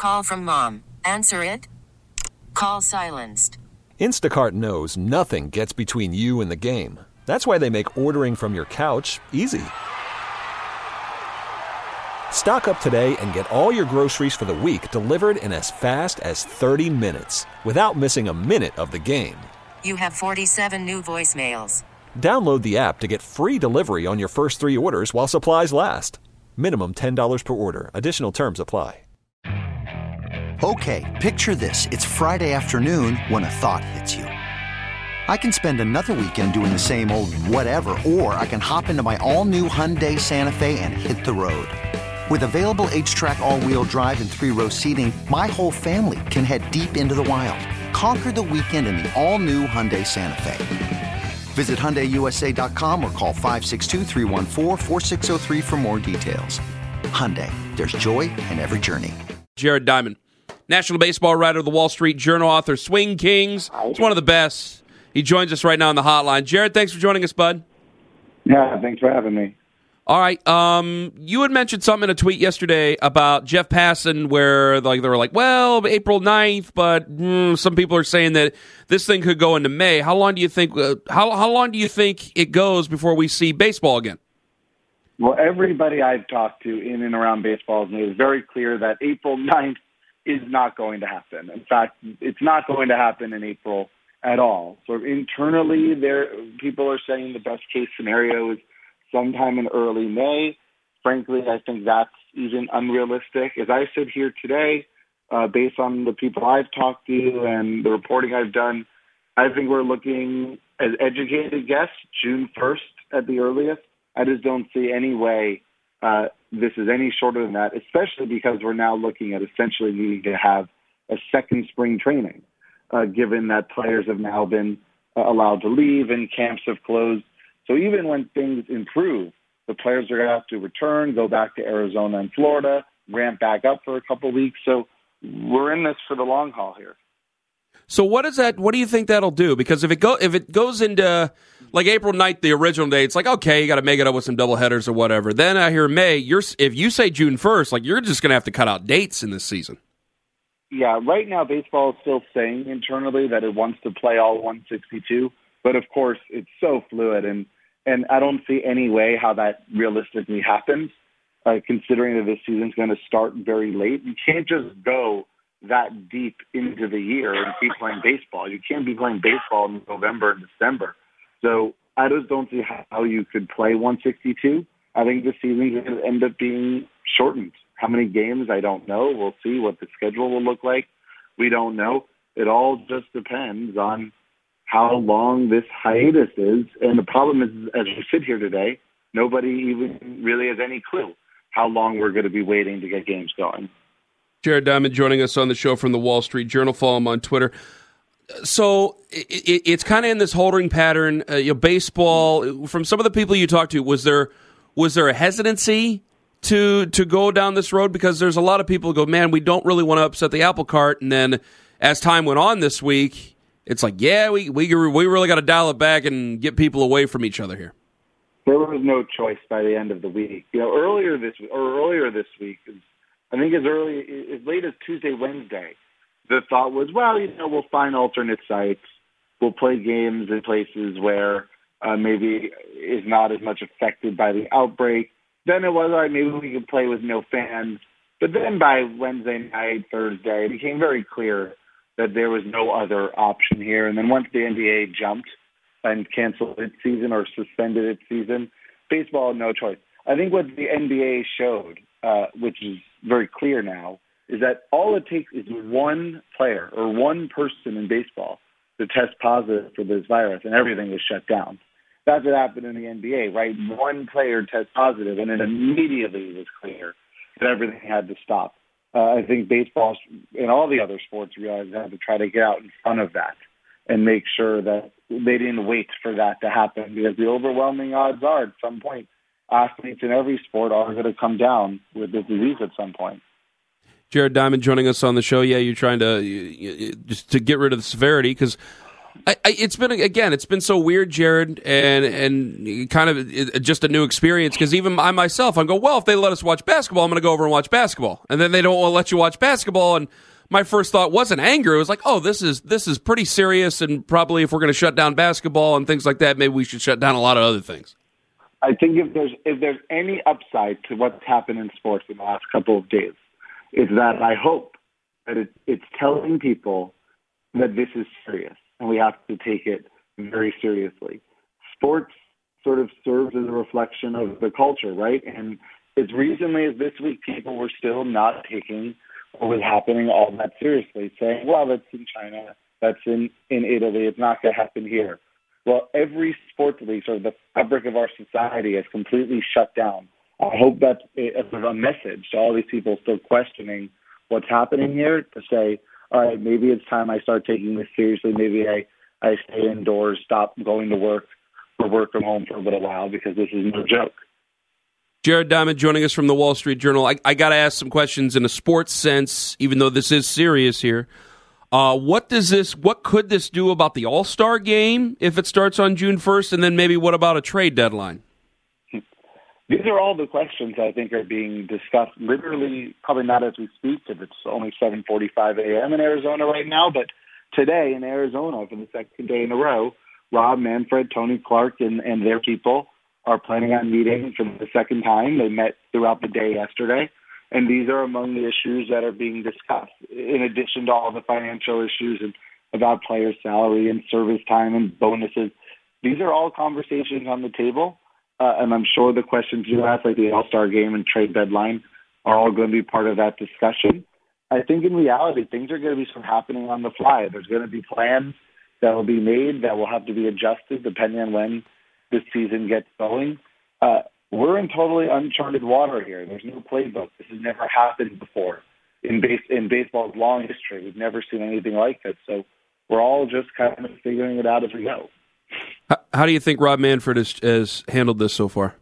Call from mom. Answer it. Call silenced. Instacart knows nothing gets between you and the game. That's why they make ordering from your couch easy. Stock up today and get all your groceries for the week delivered in as fast as 30 minutes without missing a minute of the game. You have 47 new voicemails. Download the app to get free delivery on your first 3 orders while supplies last. Minimum $10 per order. Additional terms apply. Okay, picture this. It's Friday afternoon when a thought hits you. I can spend another weekend doing the same old whatever, or I can hop into my all-new Hyundai Santa Fe and hit the road. With available H-Track all-wheel drive and 3-row seating, my whole family can head deep into the wild. Conquer the weekend in the all-new Hyundai Santa Fe. Visit HyundaiUSA.com or call 562-314-4603 for more details. Hyundai, there's joy in every journey. Jared Diamond, National Baseball writer of the Wall Street Journal, author, Swing Kings. He's one of the best. He joins us right now on the hotline. Jared, thanks for joining us, bud. Yeah, thanks for having me. All right. You had mentioned something in a tweet yesterday about Jeff Passan where they were like, well, April 9th, but some people are saying that this thing could go into May. How long do you think how long do you think it goes before we see baseball again? Well, everybody I've talked to in and around baseball has made it very clear that April 9th is not going to happen. In fact, it's not going to happen in April at all. So internally, people are saying the best case scenario is sometime in early May. Frankly, I think that's even unrealistic. As I sit here today, based on the people I've talked to and the reporting I've done, I think we're looking, as educated guess, June 1st at the earliest. I just don't see any way this is any shorter than that, especially because we're now looking at essentially needing to have a second spring training, given that players have now been allowed to leave and camps have closed. So even when things improve, the players are going to have to return, go back to Arizona and Florida, ramp back up for a couple of weeks. So we're in this for the long haul here. So what do you think that'll do? Because if it goes into like April 9th, the original date, it's like, okay, you got to make it up with some doubleheaders or whatever. Then I hear May. If you say June 1st, like you're just going to have to cut out dates in this season. Yeah, right now baseball is still saying internally that it wants to play all 162, but of course it's so fluid, and I don't see any way how that realistically happens, considering that this season's going to start very late. You can't just go that deep into the year and keep playing baseball. You can't be playing baseball in November and December. So I just don't see how you could play 162. I think the season's going to end up being shortened. How many games, I don't know. We'll see what the schedule will look like. We don't know. It all just depends on how long this hiatus is. And the problem is, as we sit here today, nobody even really has any clue how long we're going to be waiting to get games going. Jared Diamond joining us on the show from the Wall Street Journal. Follow him on Twitter. So it's kind of in this holding pattern. Baseball, from some of the people you talked to, was there a hesitancy to go down this road? Because there's a lot of people who go, man, we don't really want to upset the apple cart. And then as time went on this week, it's like, yeah, we really got to dial it back and get people away from each other here. There was no choice by the end of the week. Earlier this week, I think as late as Tuesday, Wednesday, the thought was, well, we'll find alternate sites. We'll play games in places where maybe is not as much affected by the outbreak. Then it was, all right, maybe we could play with no fans. But then by Wednesday night, Thursday, it became very clear that there was no other option here. And then once the NBA jumped and canceled its season or suspended its season, baseball had no choice. I think what the NBA showed, which is very clear now, is that all it takes is one player or one person in baseball to test positive for this virus, and everything was shut down. That's what happened in the NBA, right? One player tests positive, and it immediately was clear that everything had to stop. I think baseball and all the other sports realized they had to try to get out in front of that and make sure that they didn't wait for that to happen, because the overwhelming odds are at some point athletes in every sport are going to come down with this disease at some point. Jared Diamond joining us on the show. Yeah, you're trying to just to get rid of the severity, because It's been so weird, Jared, and kind of just a new experience, because even I myself, I go, well, if they let us watch basketball, I'm going to go over and watch basketball. And then they don't want to let you watch basketball, and my first thought wasn't anger. It was like, oh, this is pretty serious, and probably if we're going to shut down basketball and things like that, maybe we should shut down a lot of other things. I think if there's any upside to what's happened in sports in the last couple of days, it's that I hope that it's telling people that this is serious and we have to take it very seriously. Sports sort of serves as a reflection of the culture, right? And as recently as this week, people were still not taking what was happening all that seriously, saying, well, that's in China, that's in Italy, it's not going to happen here. Well, every sports league, sort of the fabric of our society, has completely shut down. I hope that's a message to all these people still questioning what's happening here, to say, all right, maybe it's time I start taking this seriously. Maybe I stay indoors, stop going to work, or work from home for a little while, because this is no joke. Jared Diamond joining us from the Wall Street Journal. I got to ask some questions in a sports sense, even though this is serious here. What could this do about the All-Star game if it starts on June 1st? And then maybe what about a trade deadline? These are all the questions I think are being discussed literally, probably not as we speak, because it's only 7:45 a.m. in Arizona right now, but today in Arizona for the second day in a row, Rob Manfred, Tony Clark, and their people are planning on meeting for the second time. They met throughout the day yesterday. And these are among the issues that are being discussed, in addition to all the financial issues and about players' salary and service time and bonuses. These are all conversations on the table, and I'm sure the questions you ask, like the All-Star game and trade deadline, are all going to be part of that discussion. I think in reality, things are going to be sort of happening on the fly. There's going to be plans that will be made that will have to be adjusted depending on when this season gets going. We're in totally uncharted water here. There's no playbook. This has never happened before in baseball's long history. We've never seen anything like this. So we're all just kind of figuring it out as we go. How do you think Rob Manfred has handled this so far?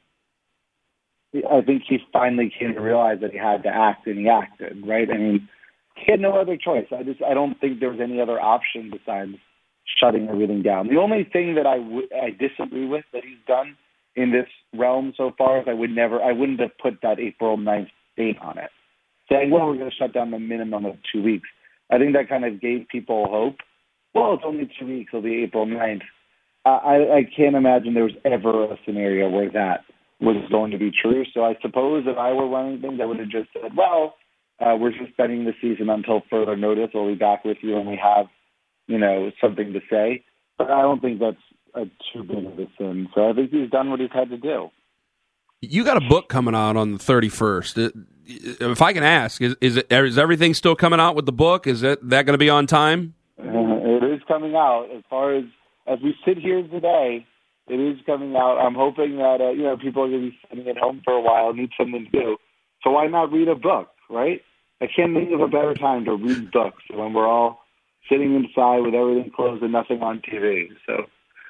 I think he finally came to realize that he had to act, and he acted, right? I mean, he had no other choice. I don't think there was any other option besides shutting everything down. The only thing that I disagree with that he's done in this realm so far is I wouldn't have put that April 9th date on it, saying, well, we're going to shut down the minimum of 2 weeks. I think that kind of gave people hope. Well, it's only 2 weeks. It'll be April 9th. I can't imagine there was ever a scenario where that was going to be true. So I suppose if I were running things, I would have just said, well, we're suspending the season until further notice. We'll be back with you when we have, something to say. But I don't think that's too big of a sin. So I think he's done what he's had to do. You got a book coming out on the 31st. If I can ask, is everything still coming out with the book? Is that going to be on time? It is coming out. As far as we sit here today, it is coming out. I'm hoping that people are going to be sitting at home for a while, need something to do. So why not read a book, right? I can't think of a better time to read books when we're all sitting inside with everything closed and nothing on TV. So.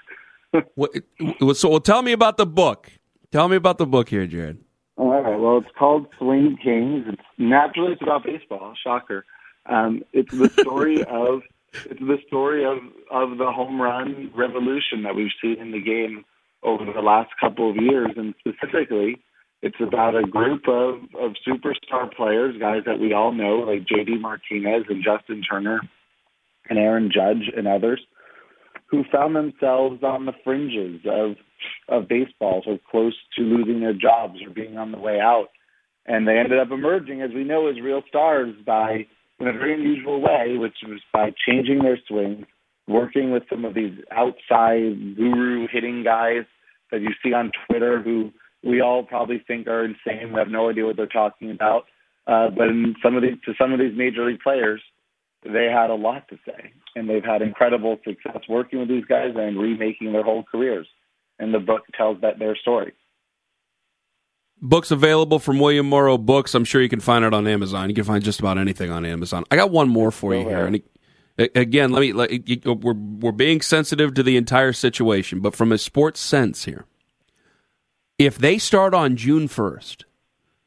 So tell me about the book. Tell me about the book here, Jared. All right. Well, it's called Swing Kings. It's about baseball. Shocker. It's the story of the home run revolution that we've seen in the game over the last couple of years, and specifically, it's about a group of superstar players, guys that we all know, like J.D. Martinez and Justin Turner and Aaron Judge and others, who found themselves on the fringes of baseball, so close to losing their jobs or being on the way out. And they ended up emerging, as we know, as real stars in a very unusual way, which was by changing their swings, working with some of these outside guru hitting guys that you see on Twitter who we all probably think are insane. We have no idea what they're talking about. But to some of these major league players, they had a lot to say, and they've had incredible success working with these guys and remaking their whole careers. And the book tells their story. Books available from William Morrow Books. I'm sure you can find it on Amazon. You can find just about anything on Amazon. I got one more for you here. And again, we're being sensitive to the entire situation, but from a sports sense here, if they start on June 1st,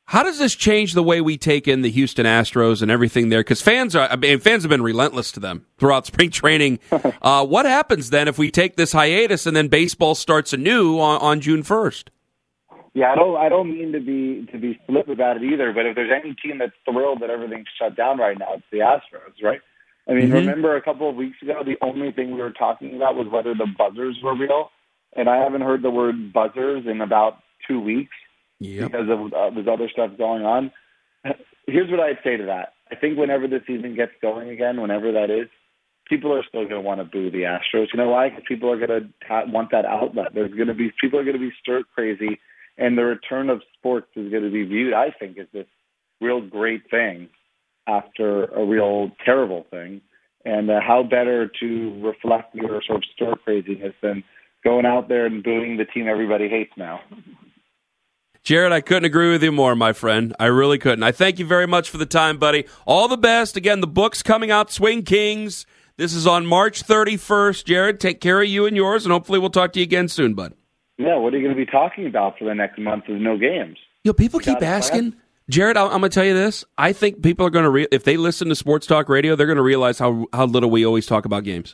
How does this change the way we take in the Houston Astros and everything there? Because fans have been relentless to them throughout spring training. What happens then if we take this hiatus and then baseball starts anew on June 1st? Yeah, I don't mean to be flip about it either, but if there's any team that's thrilled that everything's shut down right now, it's the Astros, right? I mean, Remember a couple of weeks ago, the only thing we were talking about was whether the buzzers were real, and I haven't heard the word buzzers in about 2 weeks. Yep. Because of this other stuff going on. Here's what I'd say to that. I think whenever the season gets going again, whenever that is, people are still going to want to boo the Astros. You know why? Because people are going to want that outlet. People are going to be stir crazy, and the return of sports is going to be viewed, I think, as this real great thing after a real terrible thing. And how better to reflect your sort of stir craziness than going out there and booing the team everybody hates now. Jared, I couldn't agree with you more, my friend. I really couldn't. I thank you very much for the time, buddy. All the best. Again, the book's coming out, Swing Kings. This is on March 31st. Jared, take care of you and yours, and hopefully we'll talk to you again soon, bud. Yeah, what are you going to be talking about for the next month with no games? People keep asking. Jared, I'm going to tell you this. I think people are going to, if they listen to Sports Talk Radio, they're going to realize how little we always talk about games.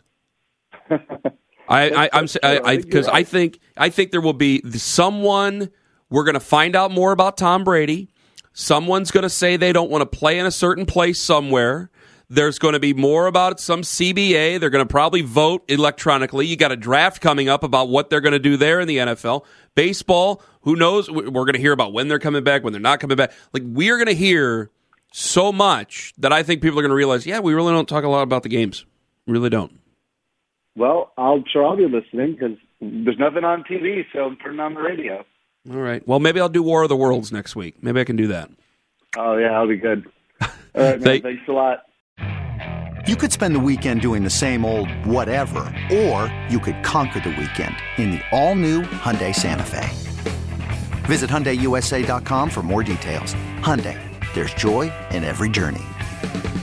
Because I think there will be someone. We're going to find out more about Tom Brady. Someone's going to say they don't want to play in a certain place somewhere. There's going to be more about some CBA. They're going to probably vote electronically. You got a draft coming up about what they're going to do there in the NFL. Baseball, who knows? We're going to hear about when they're coming back, when they're not coming back. Like, we're going to hear so much that I think people are going to realize, yeah, we really don't talk a lot about the games. We really don't. Well, I'll be listening because there's nothing on TV, so I'm turning on the radio. All right. Well, maybe I'll do War of the Worlds next week. Maybe I can do that. Oh, yeah, that'll be good. All right, man. Thanks a lot. You could spend the weekend doing the same old whatever, or you could conquer the weekend in the all-new Hyundai Santa Fe. Visit HyundaiUSA.com for more details. Hyundai, there's joy in every journey.